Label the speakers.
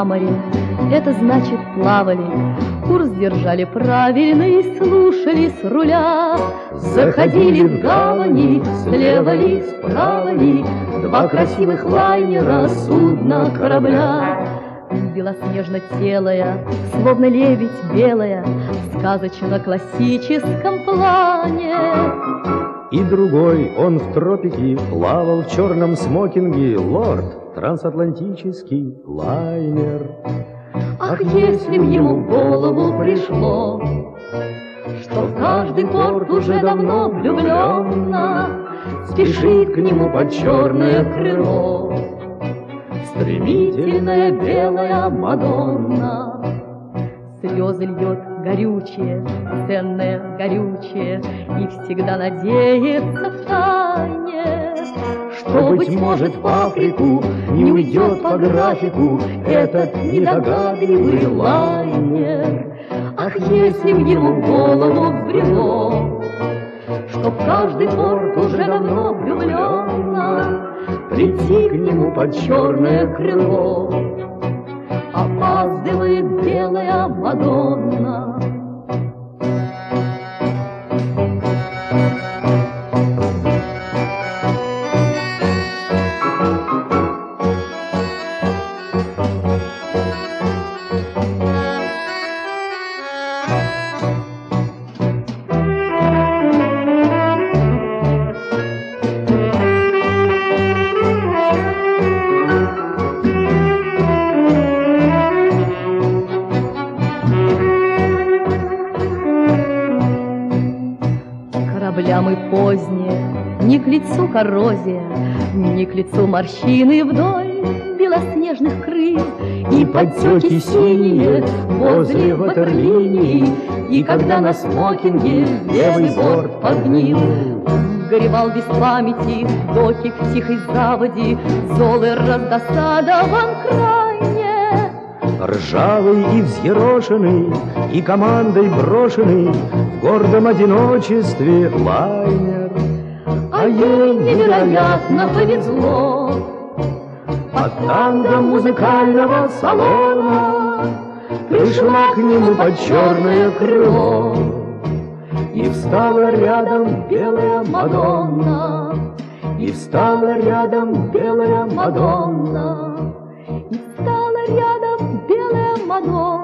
Speaker 1: на море, это значит плавали. Курс держали правильный, слушали с руля. Заходили в гавани, слева ли, справа ли, два красивых лайнера, судна, корабля. Белоснежно-телая, словно лебедь белая, в сказочно-классическом плане.
Speaker 2: И другой, он в тропике плавал в черном смокинге, лорд, трансатлантический лайнер.
Speaker 1: Ах, если б ему в голову пришло, что в каждый порт уже давно влюбленно спешит к нему под черное крыло стремительная белая Мадонна. Слезы льет горючее, ценное горючее, и всегда надеется втайне, что, быть может, в Африку не уйдет по графику этот недогадливый лайнер. Ах, если б ему в голову взбрело, что в каждый порт уже давно влюбленно прийти к нему под черное крыло, опаздывает белая Мадонна. Кораблям и поздние, не к лицу коррозия, не к лицу морщины вдоль белоснежных крыл, и подтеки синие возле ватерлинии, и когда на смокинге левый борт подгнил. Горевал без памяти доки в тихой заводе, золы раздосадован крайне.
Speaker 2: Ржавый и взъерошенный, и командой брошенный в гордом одиночестве лайнер.
Speaker 1: А ей невероятно повезло.
Speaker 2: Под тангом музыкального салона пришла к нему под черное крыло, и встала рядом белая Мадонна, и встала рядом белая Мадонна,
Speaker 1: и стала рядом белая Мадонна.